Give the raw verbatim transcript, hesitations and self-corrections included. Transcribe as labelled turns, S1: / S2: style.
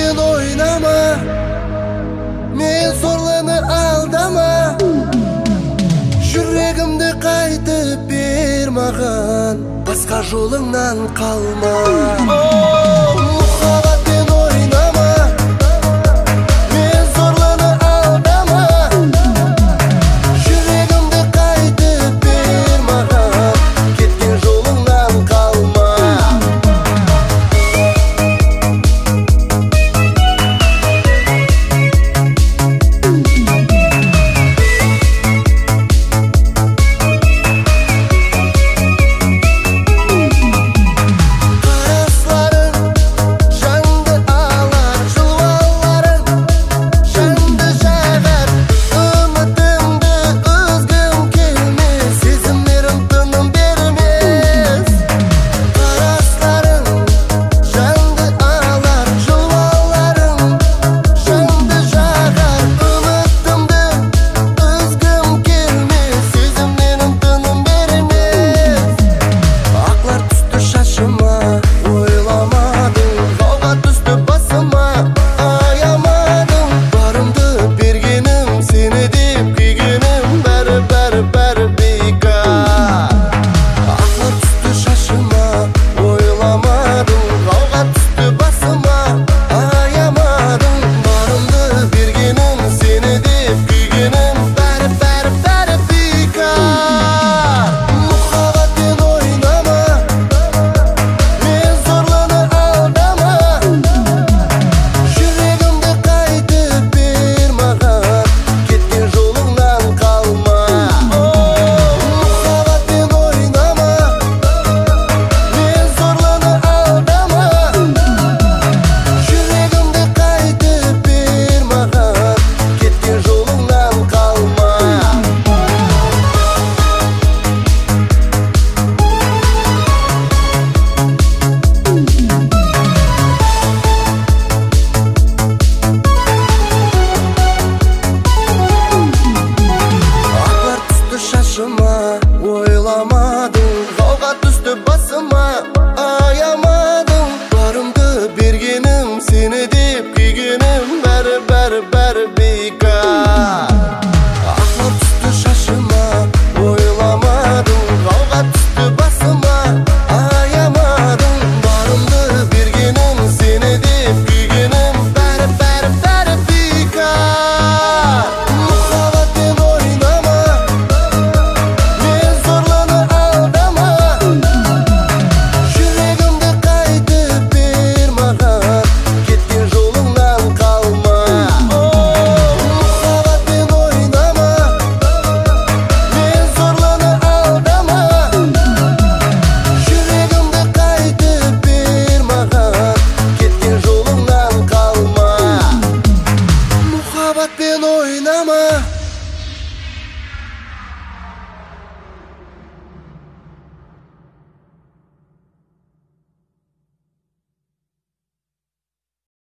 S1: Махаббатпен ойнама, мен сорлыны алдама. Жүрегімді қайтып бер маған, басқа жолыңнан қалма. Махаббатпен ойнама, мен сорлыны алдама. Жүрегімді қайтып бер маған, кеткен жолыңнан қалма. Ойламадың, жауға түсті басыма, аямадың. Барымды бергенім, сені деп күйгенім, бәрі бәрі бәрі бейкар. Ақлар түсті шашыма, ойламадың, жауға түсті басыма, аямадың. Барымды бергенім, сені деп күйгенім, бәрі бәрі бәрі бейкар. Махаббатпен ойнама, Махаббатпен ойнама.